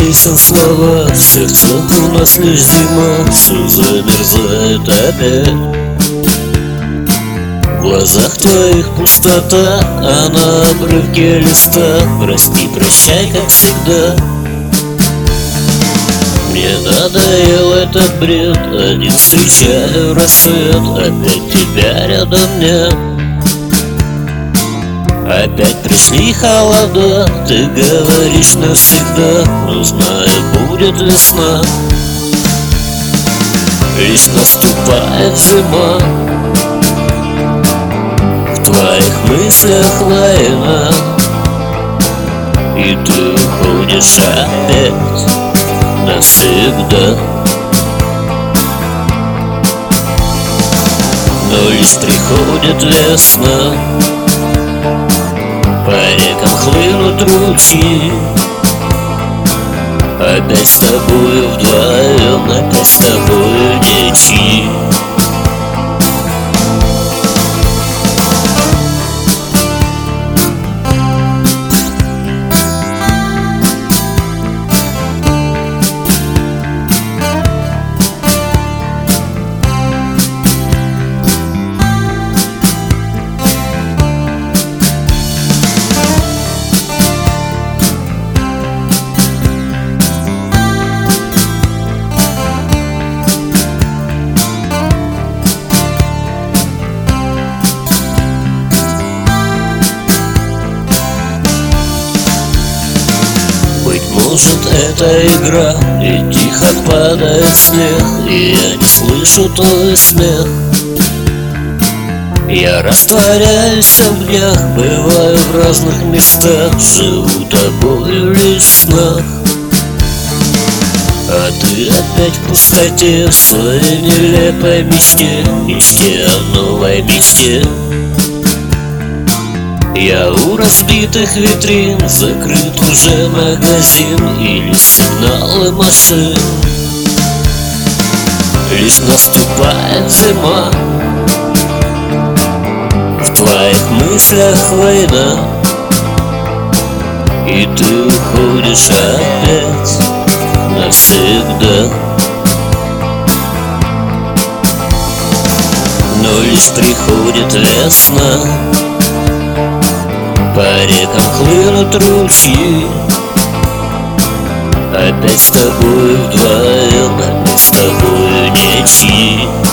песен слова, в сердцах у нас лишь зима, все замерзает опять. В глазах твоих пустота, а на обрывке листа прости, прощай, как всегда. Мне надоел этот бред, один встречаю рассвет, опять тебя рядом нет. Опять пришли холода, ты говоришь навсегда, но знаю, будет весна. Лишь наступает зима, в твоих мыслях война, и ты уходишь опять навсегда. Но лишь приходит весна, по рекам хлынут ручьи, опять с тобою вдвоем, опять с тобою ничьи. Может, это игра, и тихо падает снег, и я не слышу твой смех. Я растворяюсь в огнях, бываю в разных местах, живу тобою лишь в снах. А ты опять в пустоте, в своей нелепой мечте, мечте о новой мечте. Я у разбитых витрин, закрыт уже магазин или сигналы машин. Лишь наступает зима, в твоих мыслях война, и ты уходишь опять навсегда. Но лишь приходит весна, по рекам хлынут ручьи, опять с тобой вдвоем, опять с тобой ничьи.